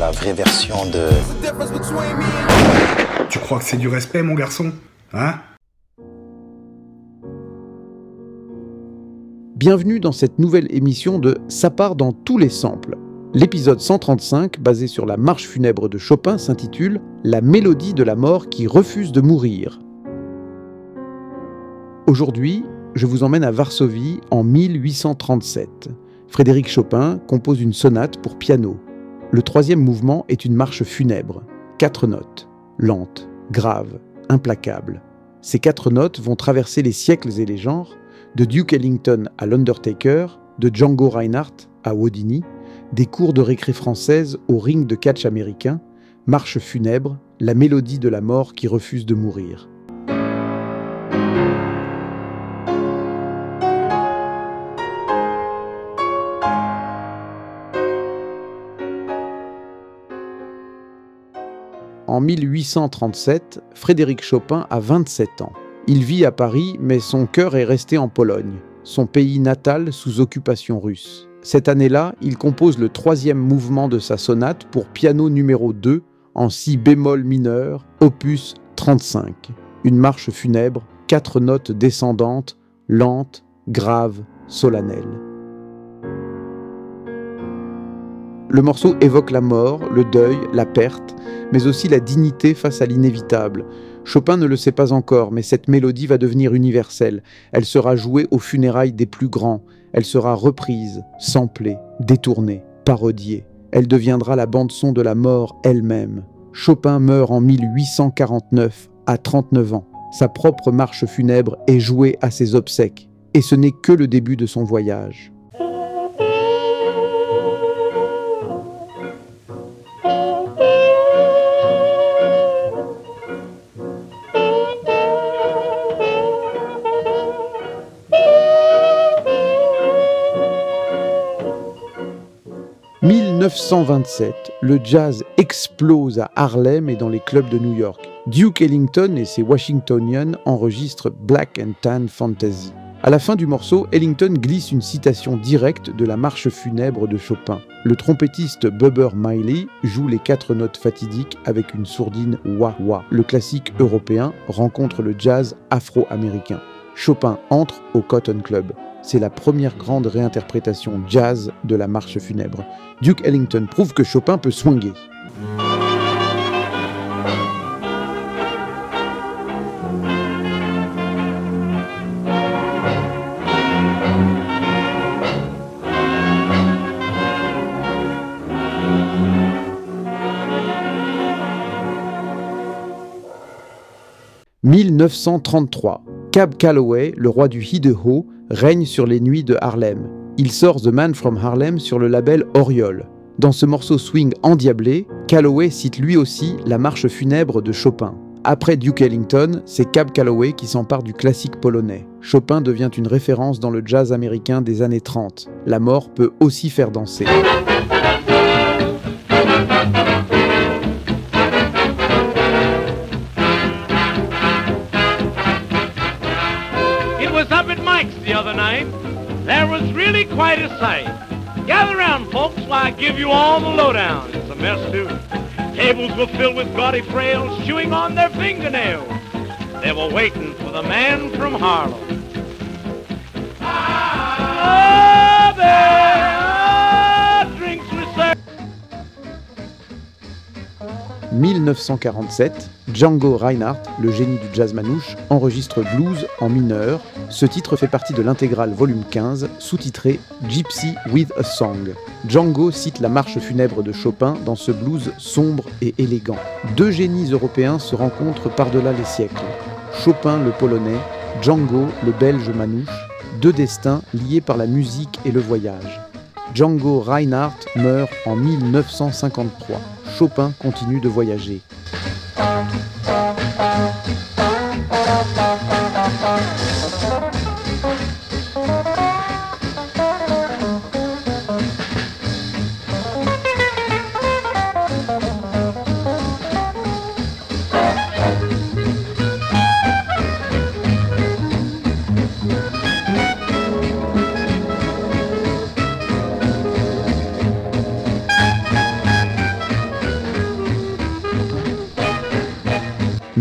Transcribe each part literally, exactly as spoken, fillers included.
la vraie version de... Tu crois que c'est du respect, mon garçon? Hein? Bienvenue dans cette nouvelle émission de Ça part dans tous les samples. L'épisode cent trente-cinq, basé sur la marche funèbre de Chopin, s'intitule « La mélodie de la mort qui refuse de mourir ». Aujourd'hui, je vous emmène à Varsovie en mille huit cent trente-sept. Frédéric Chopin compose une sonate pour piano. Le troisième mouvement est une marche funèbre. Quatre notes, lentes, graves, implacables. Ces quatre notes vont traverser les siècles et les genres, de Duke Ellington à l'Undertaker, de Django Reinhardt à Houdini, des cours de récré françaises au ring de catch américain, marche funèbre, la mélodie de la mort qui refuse de mourir. En mille huit cent trente-sept, Frédéric Chopin a vingt-sept ans. Il vit à Paris, mais son cœur est resté en Pologne, son pays natal sous occupation russe. Cette année-là, il compose le troisième mouvement de sa sonate pour piano numéro deux en si bémol mineur, opus trente-cinq. Une marche funèbre, quatre notes descendantes, lentes, graves, solennelles. Le morceau évoque la mort, le deuil, la perte, mais aussi la dignité face à l'inévitable. Chopin ne le sait pas encore, mais cette mélodie va devenir universelle. Elle sera jouée aux funérailles des plus grands. Elle sera reprise, samplée, détournée, parodiée. Elle deviendra la bande-son de la mort elle-même. Chopin meurt en mille huit cent quarante-neuf, à trente-neuf ans. Sa propre marche funèbre est jouée à ses obsèques. Et ce n'est que le début de son voyage. mille neuf cent vingt-sept, le jazz explose à Harlem et dans les clubs de New York. Duke Ellington et ses Washingtonians enregistrent Black and Tan Fantasy. À la fin du morceau, Ellington glisse une citation directe de la marche funèbre de Chopin. Le trompettiste Bubber Miley joue les quatre notes fatidiques avec une sourdine wah-wah. Le classique européen rencontre le jazz afro-américain. Chopin entre au Cotton Club. C'est la première grande réinterprétation jazz de la marche funèbre. Duke Ellington prouve que Chopin peut swinguer. mille neuf cent trente-trois. Cab Calloway, le roi du Idaho, règne sur les nuits de Harlem. Il sort The Man from Harlem sur le label Oriole. Dans ce morceau swing endiablé, Calloway cite lui aussi la marche funèbre de Chopin. Après Duke Ellington, c'est Cab Calloway qui s'empare du classique polonais. Chopin devient une référence dans le jazz américain des années trente. La mort peut aussi faire danser. The other night, there was really quite a sight. Gather round, folks, while I give you all the lowdown. It's a mess, too. Tables were filled with gaudy frails, chewing on their fingernails. They were waiting for the man from Harlem. Ah, there, drinks were served. mille neuf cent quarante-sept, Django Reinhardt, le génie du jazz manouche, enregistre Blues en mineur. Ce titre fait partie de l'intégrale volume quinze, sous-titré Gypsy with a Song. Django cite la marche funèbre de Chopin dans ce blues sombre et élégant. Deux génies européens se rencontrent par-delà les siècles. Chopin le polonais, Django le belge manouche, deux destins liés par la musique et le voyage. Django Reinhardt meurt en mille neuf cent cinquante-trois. Chopin continue de voyager.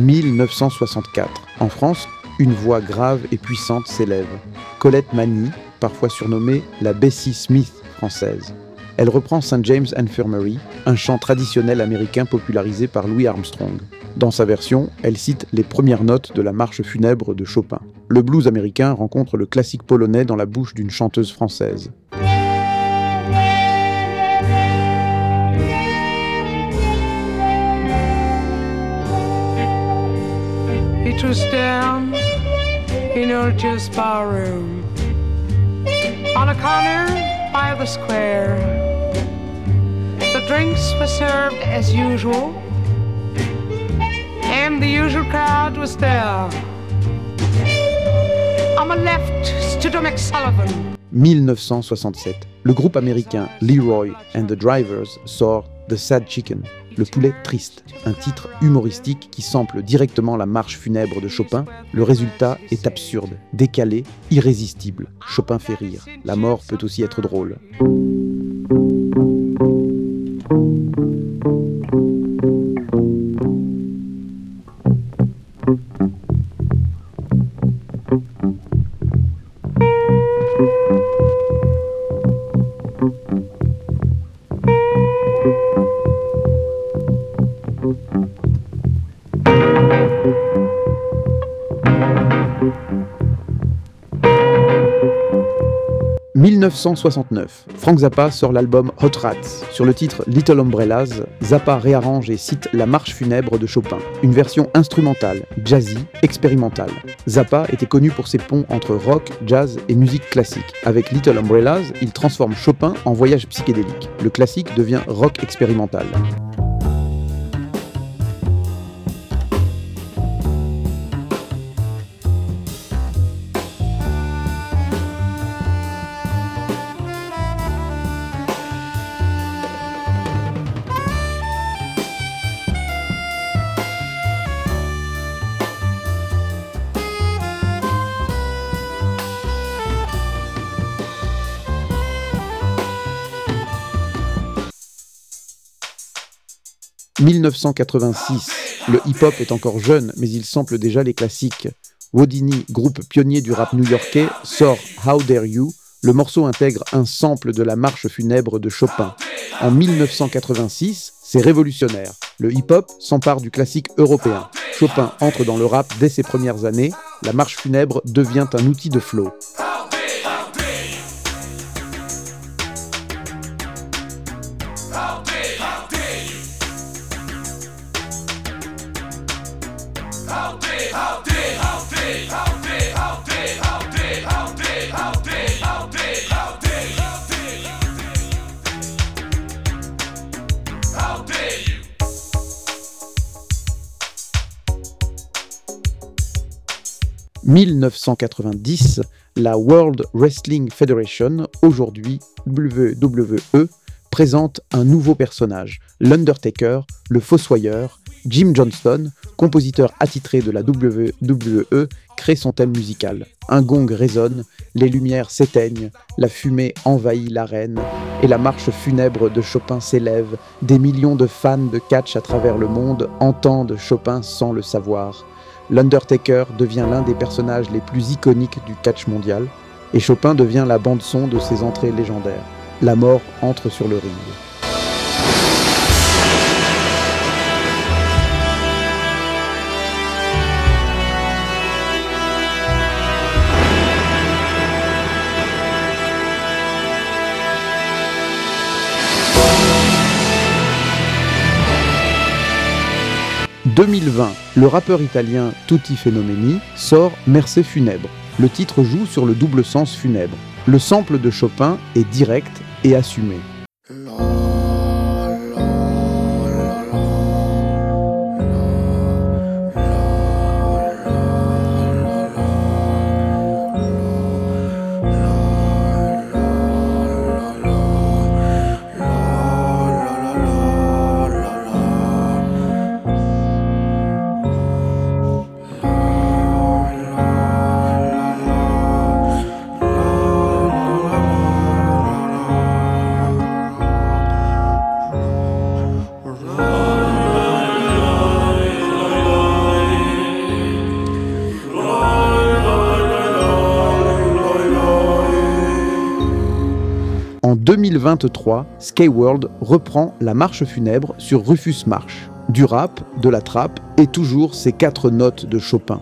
mille neuf cent soixante-quatre. En France, une voix grave et puissante s'élève. Colette Mani, parfois surnommée la Bessie Smith française. Elle reprend Saint James Infirmary, un chant traditionnel américain popularisé par Louis Armstrong. Dans sa version, elle cite les premières notes de la marche funèbre de Chopin. Le blues américain rencontre le classique polonais dans la bouche d'une chanteuse française. It was down in Urge's barroom, on a corner by the square. The drinks were served as usual, and the usual crowd was there. On my left stood a McSullivan. mille neuf cent soixante-sept. Le groupe américain Leroy and the Drivers sort The Sad Chicken, le poulet triste, un titre humoristique qui sample directement la marche funèbre de Chopin. Le résultat est absurde, décalé, irrésistible. Chopin fait rire. La mort peut aussi être drôle. mille neuf cent soixante-neuf, Frank Zappa sort l'album Hot Rats. Sur le titre Little Umbrellas, Zappa réarrange et cite la marche funèbre de Chopin, une version instrumentale, jazzy, expérimentale. Zappa était connu pour ses ponts entre rock, jazz et musique classique. Avec Little Umbrellas, il transforme Chopin en voyage psychédélique. Le classique devient rock expérimental. mille neuf cent quatre-vingt-six, le hip-hop est encore jeune, mais il sample déjà les classiques. Whodini, groupe pionnier du rap new-yorkais, sort How Dare You. Le morceau intègre un sample de la marche funèbre de Chopin. En mille neuf cent quatre-vingt-six, c'est révolutionnaire. Le hip-hop s'empare du classique européen. Chopin entre dans le rap dès ses premières années. La marche funèbre devient un outil de flow. mille neuf cent quatre-vingt-dix, la World Wrestling Federation, aujourd'hui W W E, présente un nouveau personnage, l'Undertaker, le Fossoyeur. Jim Johnston, compositeur attitré de la W W E, crée son thème musical. Un gong résonne, les lumières s'éteignent, la fumée envahit l'arène et la marche funèbre de Chopin s'élève. Des millions de fans de catch à travers le monde entendent Chopin sans le savoir. L'Undertaker devient l'un des personnages les plus iconiques du catch mondial et Chopin devient la bande-son de ses entrées légendaires. La mort entre sur le ring. deux mille vingt, le rappeur italien Tutti Fenomeni sort Mercé funèbre. Le titre joue sur le double sens funèbre. Le sample de Chopin est direct et assumé. En deux mille vingt-trois, Skyworld reprend la marche funèbre sur Rufus March. Du rap, de la trappe et toujours ces quatre notes de Chopin.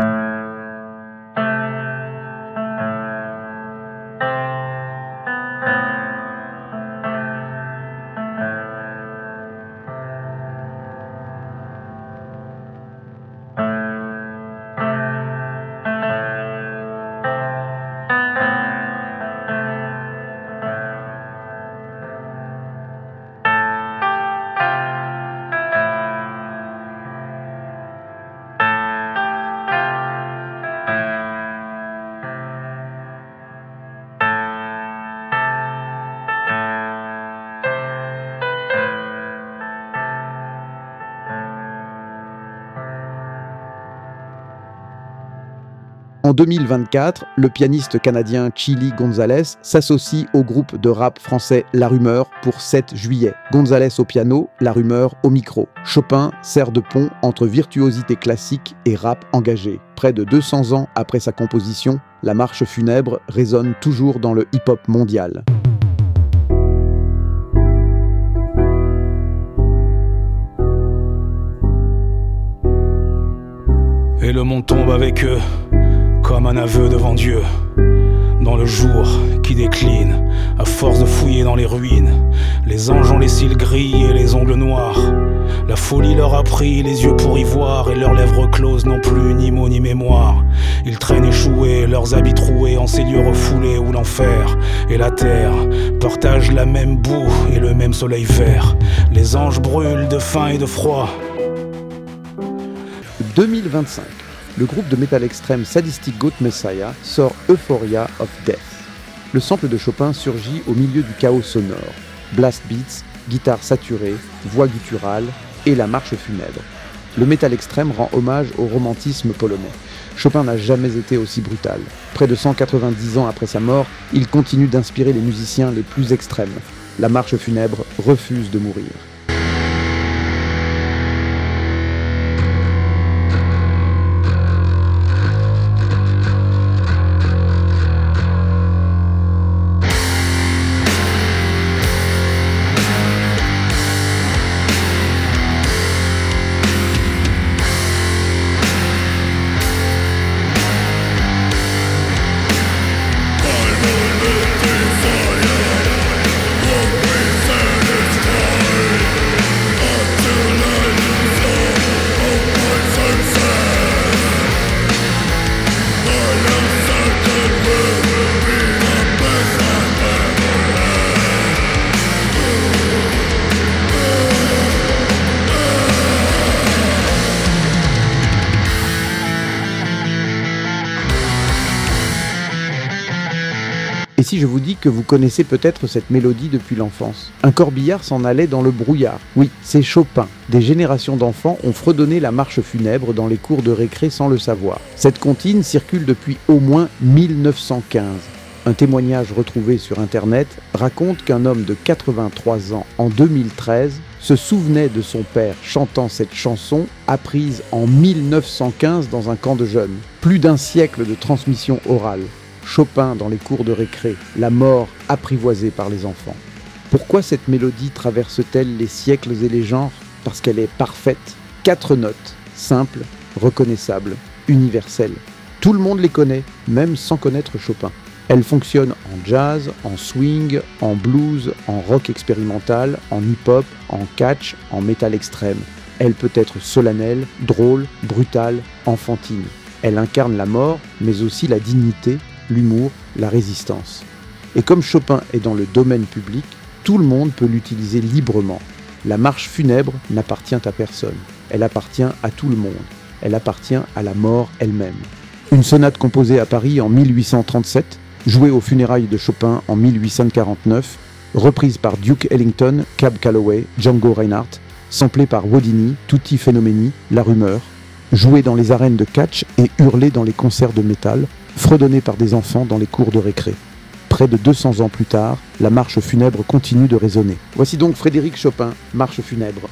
En deux mille vingt-quatre, le pianiste canadien Chili Gonzalez s'associe au groupe de rap français La Rumeur pour sept juillet. Gonzalez au piano, La Rumeur au micro. Chopin sert de pont entre virtuosité classique et rap engagé. Près de deux cents ans après sa composition, la marche funèbre résonne toujours dans le hip-hop mondial. Et le monde tombe avec eux, comme un aveu devant Dieu. Dans le jour qui décline, à force de fouiller dans les ruines, les anges ont les cils gris et les ongles noirs. La folie leur a pris les yeux pour y voir, et leurs lèvres closes n'ont plus ni mots ni mémoire. Ils traînent échoués, leurs habits troués en ces lieux refoulés où l'enfer et la terre partagent la même boue et le même soleil vert. Les anges brûlent de faim et de froid. deux mille vingt-cinq. Le groupe de métal extrême Sadistic Goat Messiah sort Euphoria of Death. Le sample de Chopin surgit au milieu du chaos sonore. Blast beats, guitare saturée, voix gutturale et la marche funèbre. Le métal extrême rend hommage au romantisme polonais. Chopin n'a jamais été aussi brutal. Près de cent quatre-vingt-dix ans après sa mort, il continue d'inspirer les musiciens les plus extrêmes. La marche funèbre refuse de mourir. Et si je vous dis que vous connaissez peut-être cette mélodie depuis l'enfance? Un corbillard s'en allait dans le brouillard. Oui, c'est Chopin. Des générations d'enfants ont fredonné la marche funèbre dans les cours de récré sans le savoir. Cette comptine circule depuis au moins mille neuf cent quinze. Un témoignage retrouvé sur internet raconte qu'un homme de quatre-vingt-trois ans en deux mille treize se souvenait de son père chantant cette chanson apprise en mille neuf cent quinze dans un camp de jeunes. Plus d'un siècle de transmission orale. Chopin dans les cours de récré, la mort apprivoisée par les enfants. Pourquoi cette mélodie traverse-t-elle les siècles et les genres? Parce qu'elle est parfaite. Quatre notes, simples, reconnaissables, universelles. Tout le monde les connaît, même sans connaître Chopin. Elle fonctionne en jazz, en swing, en blues, en rock expérimental, en hip-hop, en catch, en métal extrême. Elle peut être solennelle, drôle, brutale, enfantine. Elle incarne la mort, mais aussi la dignité, l'humour, la résistance. Et comme Chopin est dans le domaine public, tout le monde peut l'utiliser librement. La marche funèbre n'appartient à personne. Elle appartient à tout le monde. Elle appartient à la mort elle-même. Une sonate composée à Paris en mille huit cent trente-sept, jouée aux funérailles de Chopin en mille huit cent quarante-neuf, reprise par Duke Ellington, Cab Calloway, Django Reinhardt, samplée par Whodini, Tutti Fenomeni, La Rumeur, jouée dans les arènes de catch et hurlée dans les concerts de métal, fredonnée par des enfants dans les cours de récré. Près de deux cents ans plus tard, la marche funèbre continue de résonner. Voici donc Frédéric Chopin, Marche funèbre.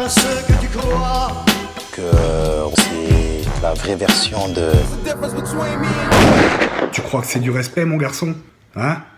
à ce que tu crois. Que c'est la vraie version de... Tu crois que c'est du respect, mon garçon? Hein?